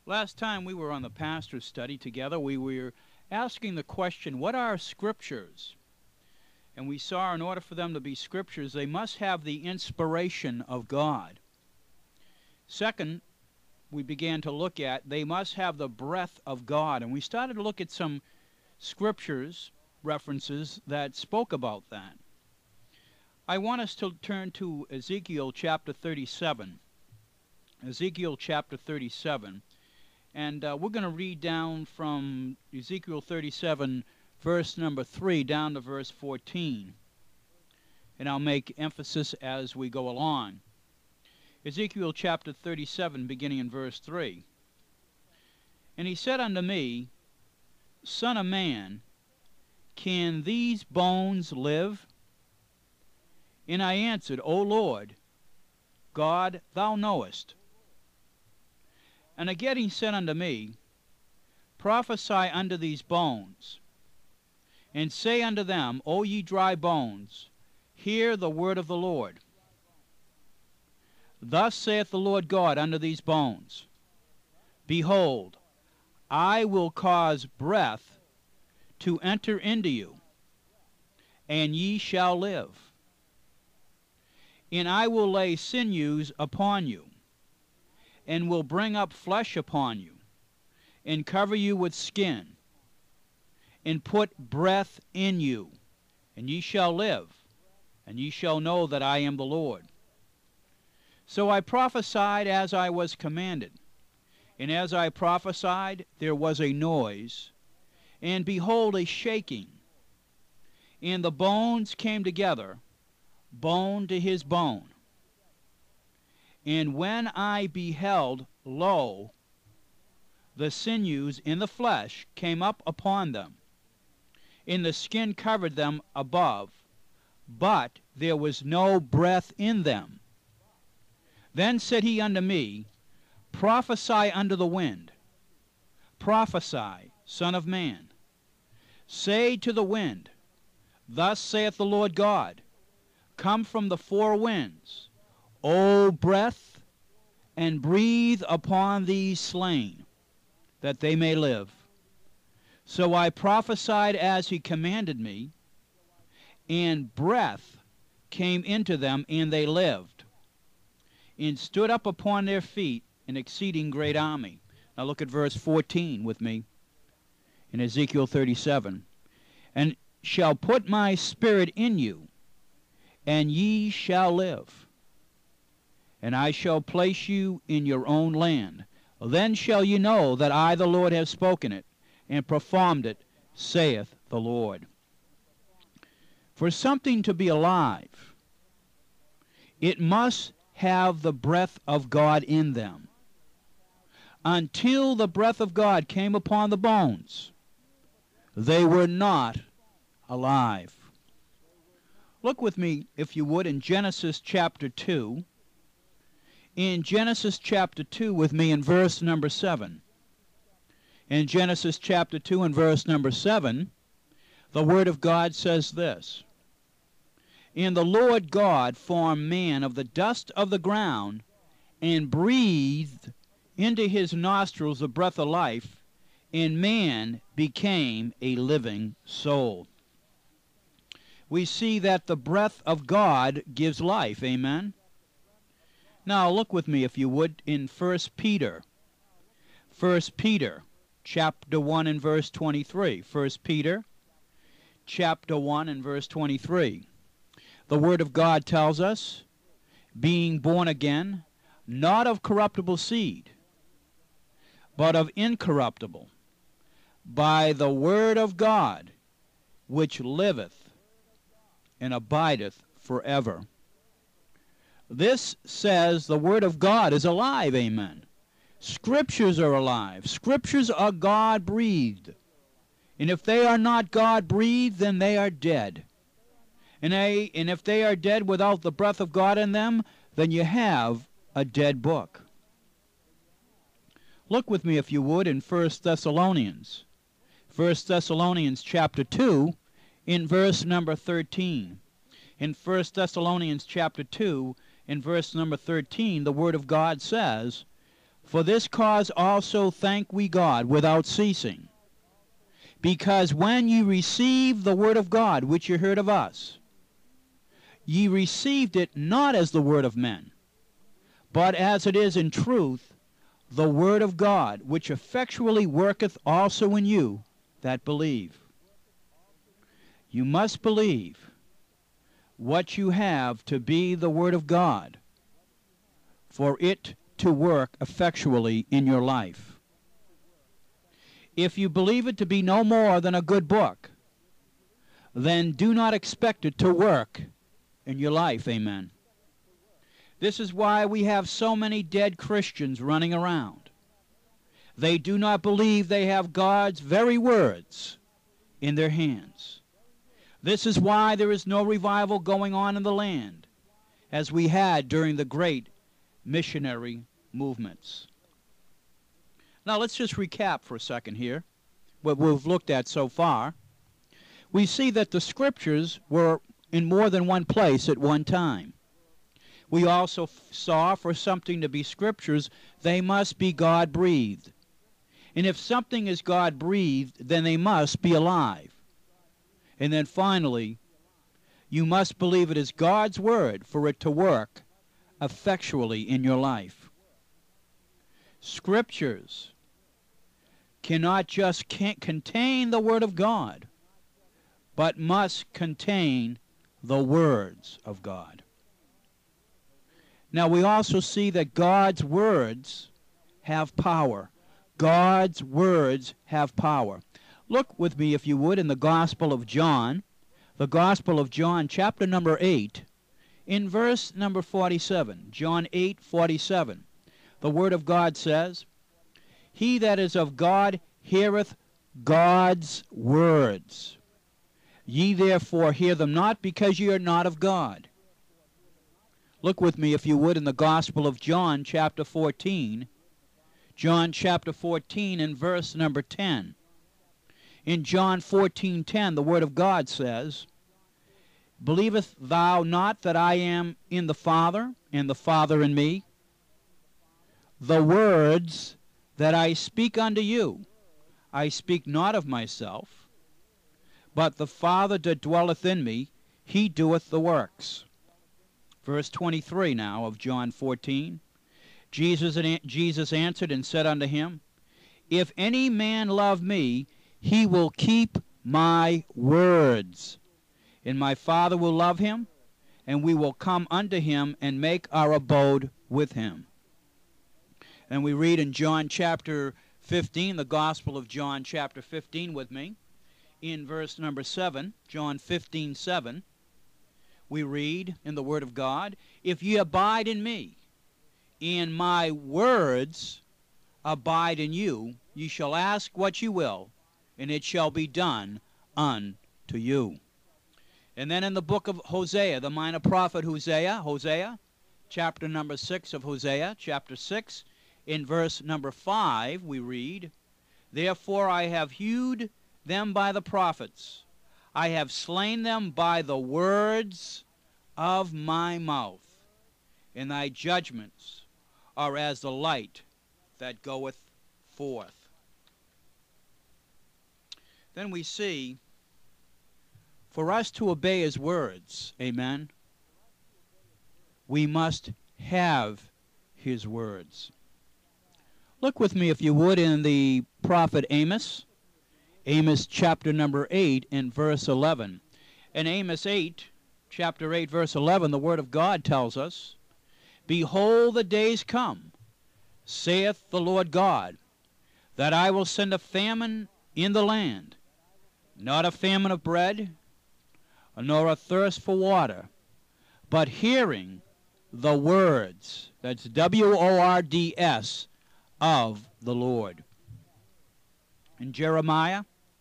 Last time we were on the pastor's study together, we were asking the question, what are scriptures? And we saw in order for them to be scriptures, they must have the inspiration of God. Second, we began to look at they must have the breath of God. And we started to look at some scriptures, references that spoke about that. I want us to turn to Ezekiel chapter 37. Ezekiel chapter 37. And we're going to read down from Ezekiel 37, verse number 3, down to verse 14. And I'll make emphasis as we go along. Ezekiel chapter 37, beginning in verse 3. And he said unto me, Son of man, can these bones live? And I answered, O Lord, God, thou knowest. And again he said unto me, Prophesy unto these bones, and say unto them, O ye dry bones, hear the word of the Lord. Thus saith the Lord God unto these bones, Behold, I will cause breath to enter into you, and ye shall live. And I will lay sinews upon you, and will bring up flesh upon you, and cover you with skin, and put breath in you, and ye shall live, and ye shall know that I am the Lord. So I prophesied as I was commanded, and as I prophesied there was a noise, and behold a shaking, and the bones came together, bone to his bone. And when I beheld, lo, the sinews in the flesh came up upon them, and the skin covered them above, but there was no breath in them. Then said he unto me, Prophesy unto the wind. Prophesy, Son of man. Say to the wind, Thus saith the Lord God, Come from the four winds, O breath, and breathe upon these slain, that they may live. So I prophesied as he commanded me, and breath came into them, and they lived, and stood up upon their feet an exceeding great army. Now look at verse 14 with me in Ezekiel 37. And shall put my spirit in you, and ye shall live. And I shall place you in your own land. Then shall ye know that I, the Lord, have spoken it, and performed it, saith the Lord. For something to be alive, it must have the breath of God in them. Until the breath of God came upon the bones, they were not alive. Look with me, if you would, in Genesis chapter 2. In Genesis chapter 2 with me in verse number 7. In Genesis chapter 2 and verse number 7, the Word of God says this. And the Lord God formed man of the dust of the ground, and breathed into his nostrils the breath of life, and man became a living soul. We see that the breath of God gives life. Amen? Now look with me, if you would, in 1 Peter. 1 Peter chapter 1 and verse 23. 1 Peter chapter 1 and verse 23. The Word of God tells us, being born again, not of corruptible seed, but of incorruptible, by the Word of God, which liveth and abideth forever. This says the Word of God is alive, amen. Scriptures are alive. Scriptures are God-breathed. And if they are not God-breathed, then they are dead. And if they are dead without the breath of God in them, then you have a dead book. Look with me, if you would, in 1 Thessalonians. 1 Thessalonians chapter 2, in verse number 13. In 1 Thessalonians chapter 2, in verse number 13, the Word of God says, For this cause also thank we God without ceasing, because when ye received the word of God, which ye heard of us, ye received it not as the word of men, but as it is in truth the word of God, which effectually worketh also in you that believe. You must believe what you have to be the word of God, for it to work effectually in your life. If you believe it to be no more than a good book, then do not expect it to work in your life. Amen. This is why we have so many dead Christians running around. They do not believe they have God's very words in their hands. This is why there is no revival going on in the land, as we had during the great missionary movements. Now let's just recap for a second here what we've looked at so far. We see that the scriptures were in more than one place at one time. We also saw for something to be scriptures, they must be God-breathed. And if something is God-breathed, then they must be alive. And then finally, you must believe it is God's word for it to work effectually in your life. Scriptures cannot just contain the word of God, but must contain the words of God. Now we also see that God's words have power. God's words have power. Look with me, if you would, in the Gospel of John, chapter number 8, in verse number 47, John 8:47. The Word of God says, He that is of God heareth God's words. Ye therefore hear them not, because ye are not of God. Look with me, if you would, in the Gospel of John, chapter 14. John chapter 14 and verse number 10. In John 14:10, the Word of God says, Believest thou not that I am in the Father, and the Father in me? The words that I speak unto you, I speak not of myself, but the Father that dwelleth in me, he doeth the works. Verse 23 now of John 14. Jesus answered and said unto him, If any man love me, he will keep my words, and my Father will love him, and we will come unto him and make our abode with him. And we read in John chapter 15, the Gospel of John chapter 15 with me, in verse number 7, John 15:7, we read in the Word of God, If ye abide in me, and my words abide in you, ye shall ask what ye will, and it shall be done unto you. And then in the book of Hosea, the minor prophet Hosea, chapter number 6 of Hosea, chapter 6, in verse number 5, we read, Therefore I have hewed them by the prophets, I have slain them by the words of my mouth, and thy judgments are as the light that goeth forth. Then we see, for us to obey his words, amen, we must have his words. Look with me, if you would, in the prophet Amos, Amos chapter number 8 and verse 11. In Amos 8, chapter 8, verse 11, the Word of God tells us, Behold, the days come, saith the Lord God, that I will send a famine in the land, not a famine of bread, nor a thirst for water, but hearing the words, that's W-O-R-D-S, of the Lord. In Jeremiah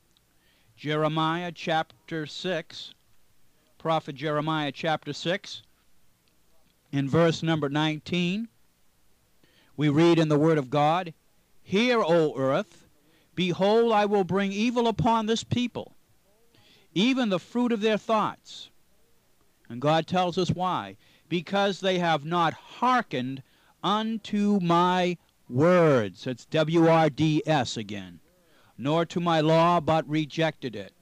chapter 6, prophet Jeremiah chapter 6, in verse number 19, we read in the Word of God, Hear, O earth, behold, I will bring evil upon this people, even the fruit of their thoughts. And God tells us why. Because they have not hearkened unto my words. It's W-R-D-S again. Nor to my law, but rejected it.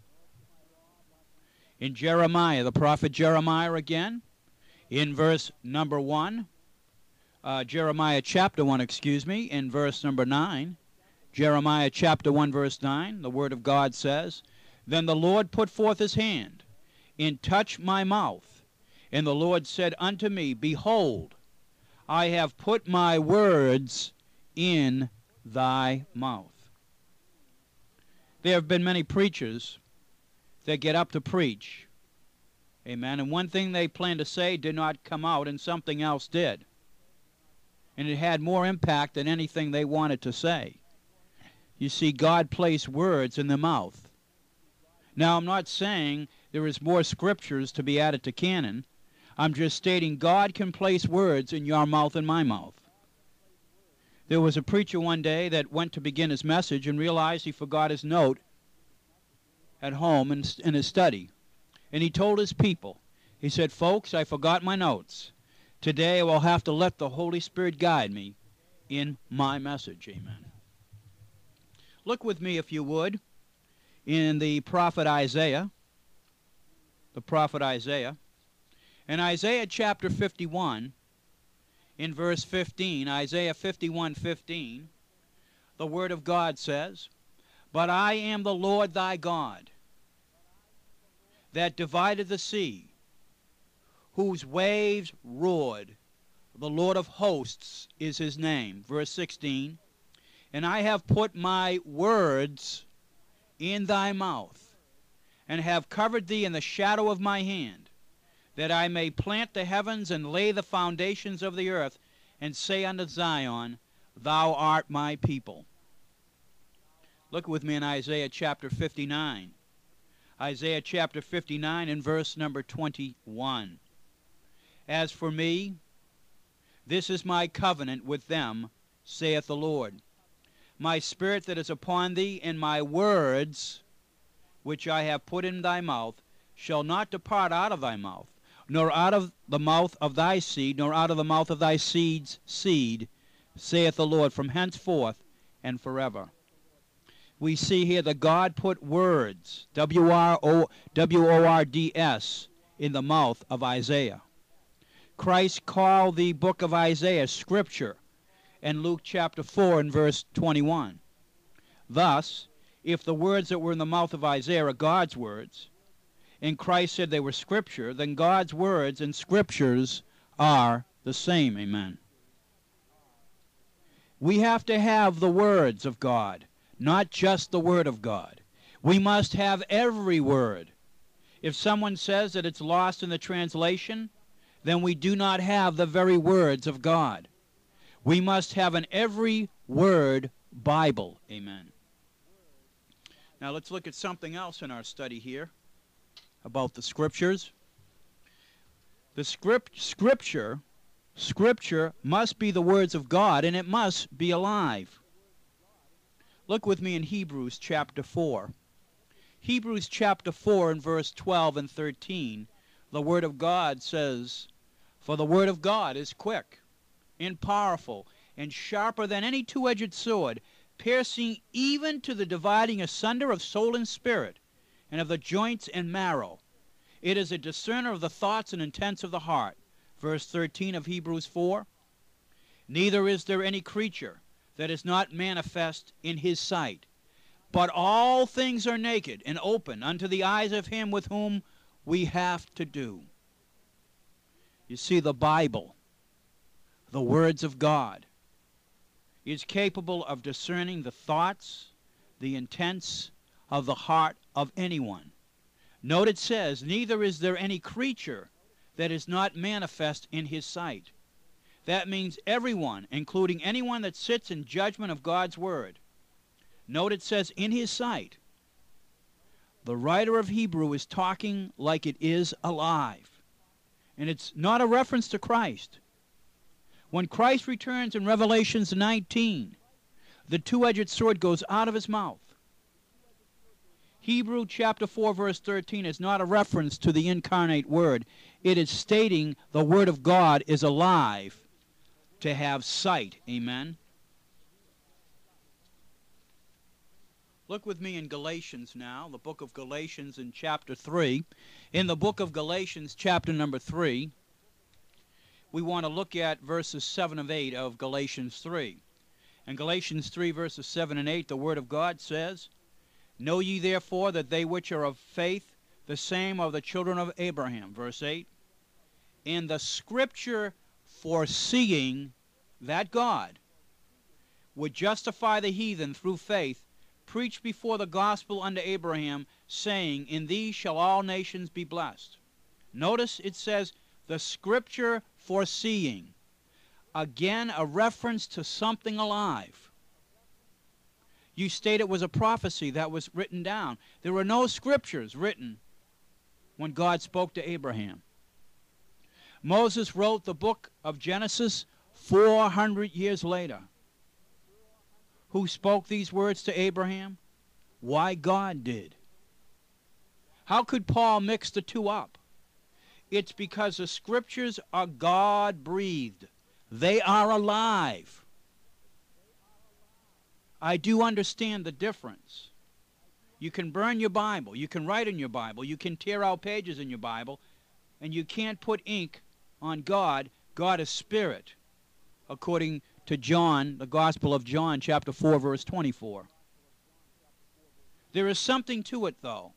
In Jeremiah, the prophet Jeremiah again, in verse number 1, Jeremiah chapter 1, in verse number 9, Jeremiah chapter 1, verse 9, the word of God says, Then the Lord put forth his hand, and touched my mouth. And the Lord said unto me, Behold, I have put my words in thy mouth. There have been many preachers that get up to preach. Amen. And one thing they planned to say did not come out, and something else did. And it had more impact than anything they wanted to say. You see, God placed words in the mouth. Now, I'm not saying there is more scriptures to be added to canon. I'm just stating God can place words in your mouth and my mouth. There was a preacher one day that went to begin his message and realized he forgot his note at home in his study. And he told his people, he said, Folks, I forgot my notes. Today I will have to let the Holy Spirit guide me in my message. Amen. Look with me, if you would, in the prophet Isaiah. The prophet Isaiah. In Isaiah chapter 51, in verse 15, Isaiah 51:15, the word of God says, But I am the Lord thy God, that divided the sea, whose waves roared. The Lord of hosts is his name. Verse 16, And I have put my words in thy mouth, and have covered thee in the shadow of my hand, that I may plant the heavens and lay the foundations of the earth, and say unto Zion, Thou art my people. Look with me in Isaiah chapter 59. Isaiah chapter 59 and verse number 21. As for me, this is my covenant with them, saith the Lord. My spirit that is upon thee, and my words which I have put in thy mouth, shall not depart out of thy mouth, nor out of the mouth of thy seed, nor out of the mouth of thy seed's seed, saith the Lord, from henceforth and forever. We see here that God put words, W-O-R-D-S, in the mouth of Isaiah. Christ called the book of Isaiah Scripture in Luke chapter 4 and verse 21. Thus, if the words that were in the mouth of Isaiah are God's words, and Christ said they were Scripture, then God's words and Scriptures are the same. Amen. We have to have the words of God, not just the Word of God. We must have every word. If someone says that it's lost in the translation, then we do not have the very words of God. We must have an every word Bible. Amen. Now let's look at something else in our study here about the Scriptures. The Scripture must be the words of God, and it must be alive. Look with me in Hebrews chapter 4. Hebrews chapter 4 and verse 12 and 13, the Word of God says, For the Word of God is quick and powerful and sharper than any two-edged sword, piercing even to the dividing asunder of soul and spirit, and of the joints and marrow. It is a discerner of the thoughts and intents of the heart. Verse 13 of Hebrews 4, Neither is there any creature that is not manifest in his sight, but all things are naked and open unto the eyes of him with whom we have to do. You see, the Bible, the words of God, is capable of discerning the thoughts, the intents of the heart of anyone. Note it says, Neither is there any creature that is not manifest in his sight. That means everyone, including anyone that sits in judgment of God's Word. Note it says, in his sight. The writer of Hebrew is talking like it is alive. And it's not a reference to Christ. When Christ returns in Revelations 19, the two-edged sword goes out of his mouth. Hebrew chapter 4 verse 13 is not a reference to the incarnate Word. It is stating the Word of God is alive to have sight. Amen. Look with me in Galatians now, the book of Galatians in chapter 3. In the book of Galatians, chapter number 3, we want to look at verses 7 and 8 of Galatians 3. In Galatians 3, verses 7 and 8, the Word of God says, Know ye therefore that they which are of faith, the same are the children of Abraham. Verse 8, In the Scripture foreseeing that God would justify the heathen through faith, preached before the gospel unto Abraham, saying, In thee shall all nations be blessed. Notice it says, the Scripture foreseeing. Again, a reference to something alive. You state it was a prophecy that was written down. There were no scriptures written when God spoke to Abraham. Moses wrote the book of Genesis 400 years later. Who spoke these words to Abraham? Why, God did. How could Paul mix the two up? It's because the scriptures are God-breathed. They are alive. I do understand the difference. You can burn your Bible. You can write in your Bible. You can tear out pages in your Bible. And you can't put ink on God. God is spirit, according to John, the Gospel of John, chapter 4, verse 24. There is something to it, though.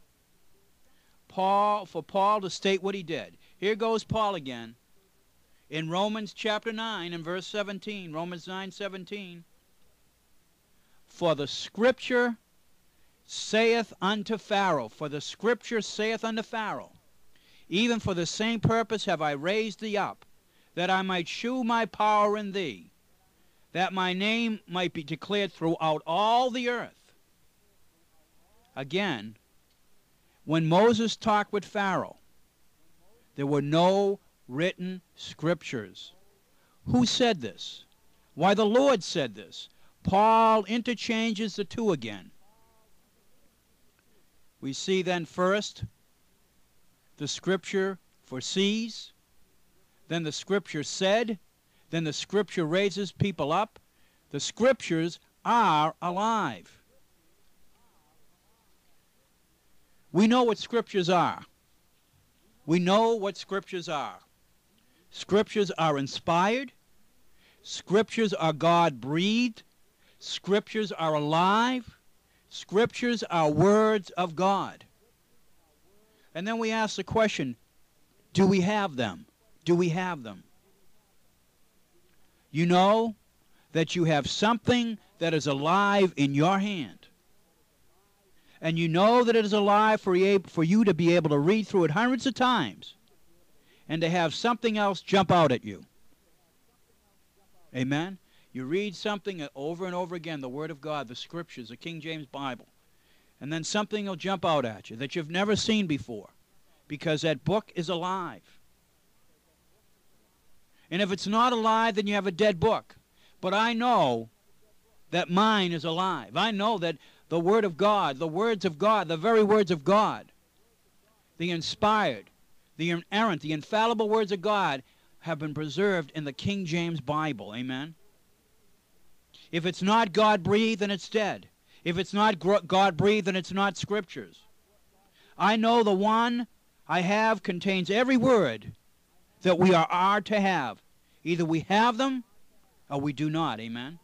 For Paul to state what he did. Here goes Paul again. In Romans chapter 9 and verse 17, Romans 9:17, For the Scripture saith unto Pharaoh, for the Scripture saith unto Pharaoh, Even for the same purpose have I raised thee up, that I might shew my power in thee, that my name might be declared throughout all the earth. Again, when Moses talked with Pharaoh, there were no written scriptures. Who said this? Why, the Lord said this. Paul interchanges the two again. We see then first the Scripture foresees, then the Scripture said, then the Scripture raises people up. The Scriptures are alive. We know what Scriptures are. We know what Scriptures are. Scriptures are inspired. Scriptures are God-breathed. Scriptures are alive. Scriptures are words of God. And then we ask the question, do we have them? Do we have them? You know that you have something that is alive in your hand. And you know that it is alive for you to be able to read through it hundreds of times and to have something else jump out at you. Amen? You read something over and over again, the Word of God, the Scriptures, the King James Bible, and then something will jump out at you that you've never seen before because that book is alive. And if it's not alive, then you have a dead book. But I know that mine is alive. I know that the Word of God, the words of God, the very words of God, the inspired, the inerrant, the infallible words of God have been preserved in the King James Bible. Amen? If it's not God-breathed, then it's dead. If it's not God-breathed, then it's not Scriptures. I know the one I have contains every word that we are to have. Either we have them or we do not. Amen?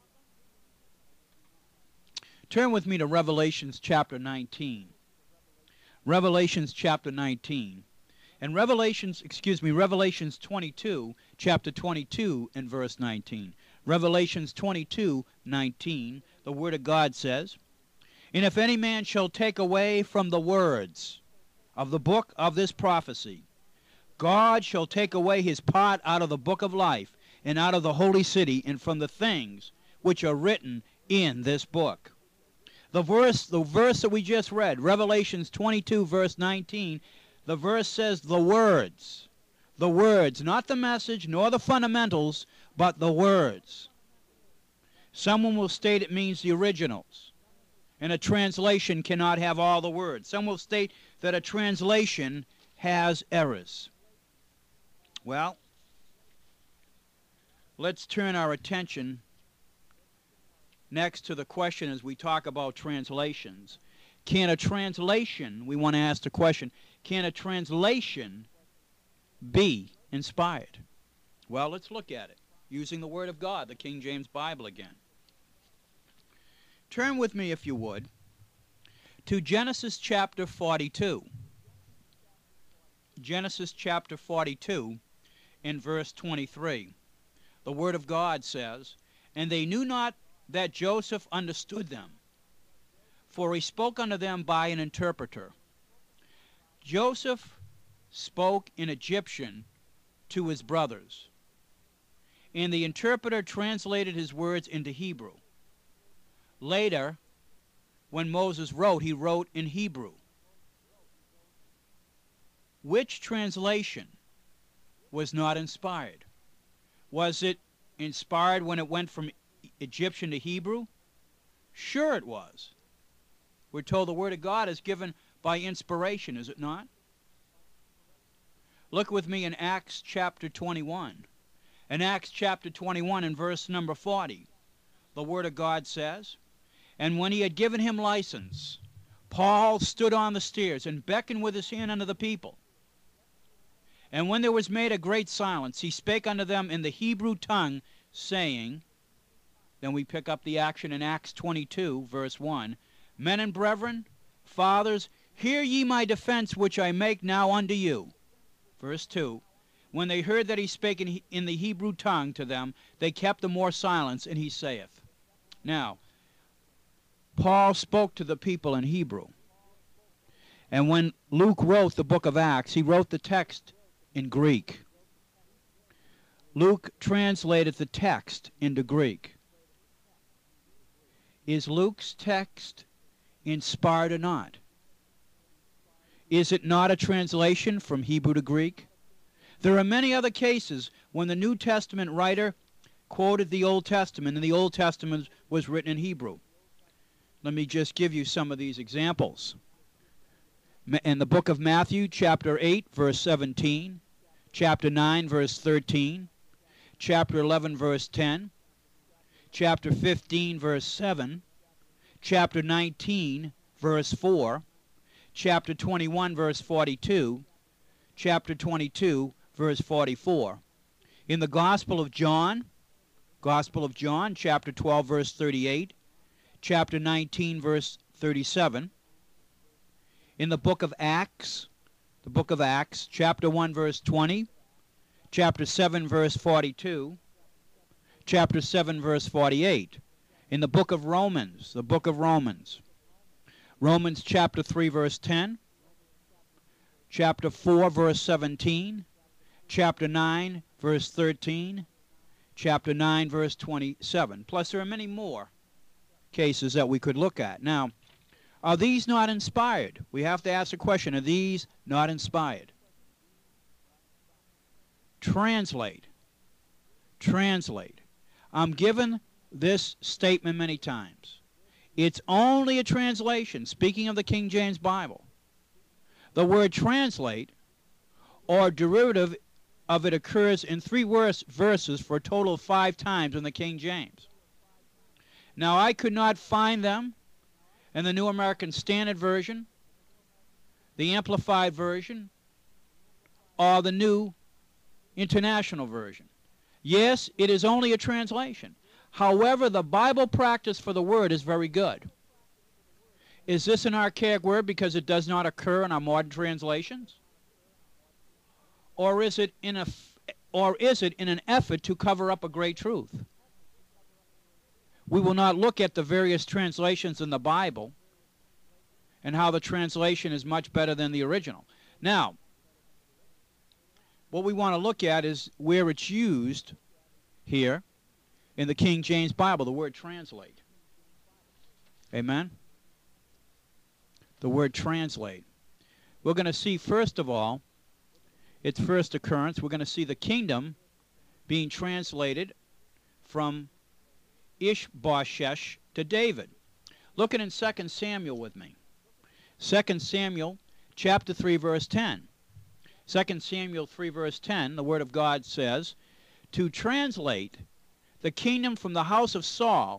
Turn with me to Revelations chapter 19. Revelations chapter 19. And Revelations 22, chapter 22 and verse 19. Revelations 22:19, the Word of God says, And if any man shall take away from the words of the book of this prophecy, God shall take away his part out of the book of life, and out of the holy city, and from the things which are written in this book. The verse that we just read, Revelations 22, verse 19, the verse says the words. The words, not the message, nor the fundamentals, but the words. Someone will state it means the originals, and a translation cannot have all the words. Some will state that a translation has errors. Well, let's turn our attention next to the question as we talk about translations. Can a translation, we want to ask the question, can a translation be inspired? Well, let's look at it using the Word of God, the King James Bible again. Turn with me, if you would, to Genesis chapter 42. Genesis chapter 42 in verse 23. The Word of God says, "And they knew not that Joseph understood them, for he spoke unto them by an interpreter." Joseph spoke in Egyptian to his brothers, and the interpreter translated his words into Hebrew. Later, when Moses wrote, he wrote in Hebrew. Which translation was not inspired? Was it inspired when it went from Egyptian to Hebrew? Sure it was. We're told the Word of God is given by inspiration, is it not? Look with me in Acts chapter 21. In Acts chapter 21 and verse number 40, the Word of God says, "And when he had given him license, Paul stood on the stairs and beckoned with his hand unto the people. And when there was made a great silence, he spake unto them in the Hebrew tongue, saying," then we pick up the action in Acts 22, verse 1, "Men and brethren, fathers, hear ye my defense which I make now unto you." Verse 2, "When they heard that he spake in the Hebrew tongue to them, they kept the more silence, and he saith." Now, Paul spoke to the people in Hebrew. And when Luke wrote the book of Acts, he wrote the text in Greek. Luke translated the text into Greek. Is Luke's text inspired or not? Is it not a translation from Hebrew to Greek? There are many other cases when the New Testament writer quoted the Old Testament, and the Old Testament was written in Hebrew. Let me just give you some of these examples. In the book of Matthew, chapter 8, verse 17, chapter 9, verse 13, chapter 11, verse 10, chapter 15, verse 7, chapter 19, verse 4, chapter 21, verse 42, chapter 22, verse 44. In the Gospel of John, chapter 12, verse 38, chapter 19, verse 37. In the book of Acts, chapter 1, verse 20, chapter 7, verse 42, chapter 7, verse 48. In the book of Romans, Romans chapter 3, verse 10, chapter 4, verse 17, chapter 9, verse 13, chapter 9, verse 27. Plus, there are many more cases that we could look at. Now, are these not inspired? We have to ask the question, are these not inspired? Translate. I'm given this statement many times. It's only a translation, speaking of the King James Bible. The word translate, or derivative of it, occurs in 3 verses for a total of 5 times in the King James. Now, I could not find them in the New American Standard Version, the Amplified Version, or the New International Version. Yes, it is only a translation. However, the Bible practice for the word is very good. Is this an archaic word because it does not occur in our modern translations? Or is it in an effort to cover up a great truth? We will not look at the various translations in the Bible and how the translation is much better than the original. Now, what we want to look at is where it's used here in the King James Bible, the word translate. Amen? The word translate. We're going to see, first of all, its first occurrence. We're going to see the kingdom being translated from Ishbosheth to David. Looking in 2 Samuel with me. 2 Samuel chapter 3, verse 10. 2 Samuel 3, verse 10, the Word of God says, "To translate the kingdom from the house of Saul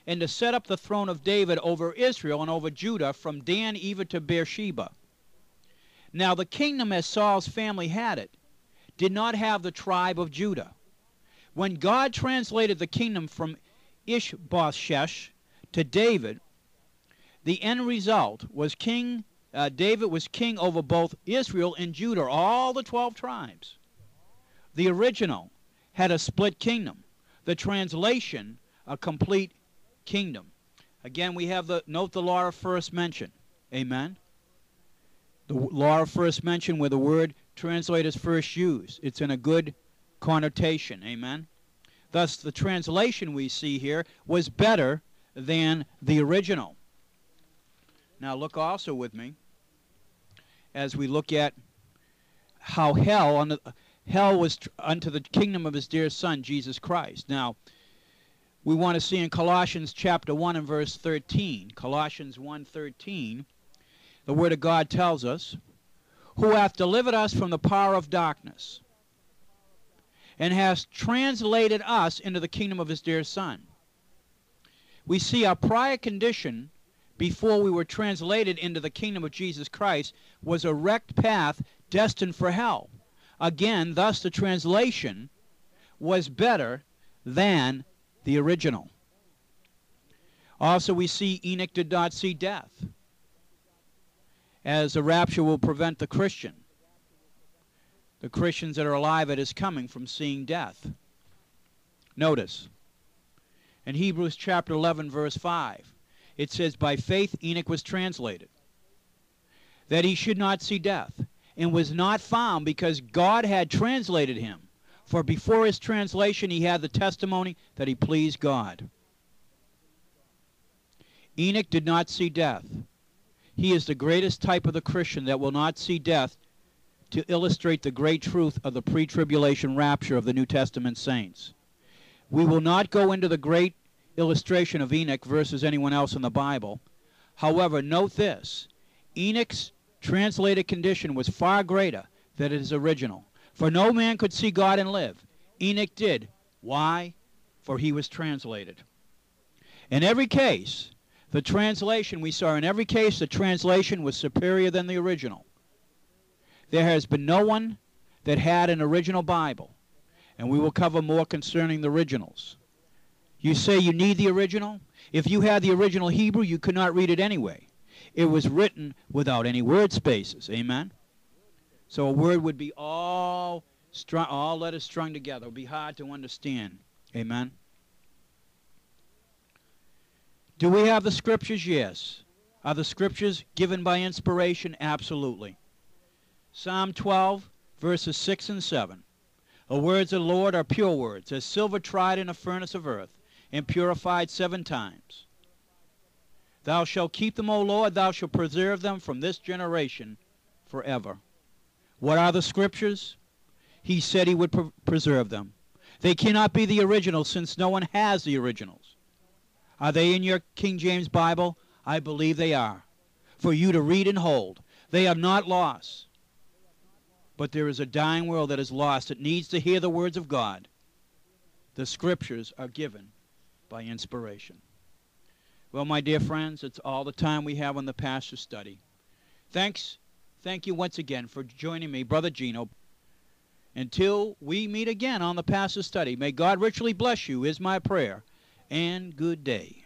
and to set up the throne of David over Israel and over Judah from Dan even to Beersheba. Now the kingdom as Saul's family had it did not have the tribe of Judah. When God translated the kingdom from Ishbosheth to David, the end result was David was king over both Israel and Judah, all the 12 tribes. The original had a split kingdom. The translation, a complete kingdom. Again, we have note the law of first mention. Amen. The law of first mention, where the word translated is first used. It's in a good connotation. Amen. Thus, the translation we see here was better than the original. Now, look also with me as we look at how hell was unto the kingdom of his dear Son, Jesus Christ. Now, we want to see in Colossians chapter 1 and verse 13. Colossians 1:13, the Word of God tells us, who hath delivered us from the power of darkness, and has translated us into the kingdom of his dear Son. We see our prior condition before we were translated into the kingdom of Jesus Christ was a wrecked path destined for hell. Again, thus the translation was better than the original. Also, we see Enoch did not see death, as the rapture will prevent the Christians that are alive at his coming, from seeing death. Notice, in Hebrews chapter 11, verse 5, it says, by faith Enoch was translated, that he should not see death, and was not found, because God had translated him. For before his translation he had the testimony that he pleased God. Enoch did not see death. He is the greatest type of the Christian that will not see death, to illustrate the great truth of the pre-tribulation rapture of the New Testament saints. We will not go into the great illustration of Enoch versus anyone else in the Bible. However, note this. Enoch's translated condition was far greater than his original. For no man could see God and live. Enoch did. Why? For he was translated. In every case, the translation we saw, in every case, the translation was superior than the original. There has been no one that had an original Bible, and we will cover more concerning the originals. You say you need the original? If you had the original Hebrew, you could not read it anyway. It was written without any word spaces. Amen? So a word would be all letters strung together. It would be hard to understand. Amen? Do we have the Scriptures? Yes. Are the Scriptures given by inspiration? Absolutely. Psalm 12, verses 6 and 7. The words of the Lord are pure words, as silver tried in a furnace of earth, and purified 7 times. Thou shalt keep them, O Lord, thou shalt preserve them from this generation forever. What are the Scriptures? He said he would preserve them. They cannot be the original, since no one has the originals. Are they in your King James Bible? I believe they are, for you to read and hold. They are not lost. But there is a dying world that is lost. It needs to hear the words of God. The Scriptures are given by inspiration. Well, my dear friends, it's all the time we have on the Pastor Study. Thank you once again for joining me, Brother Gino. Until we meet again on the Pastor Study, may God richly bless you, is my prayer, and good day.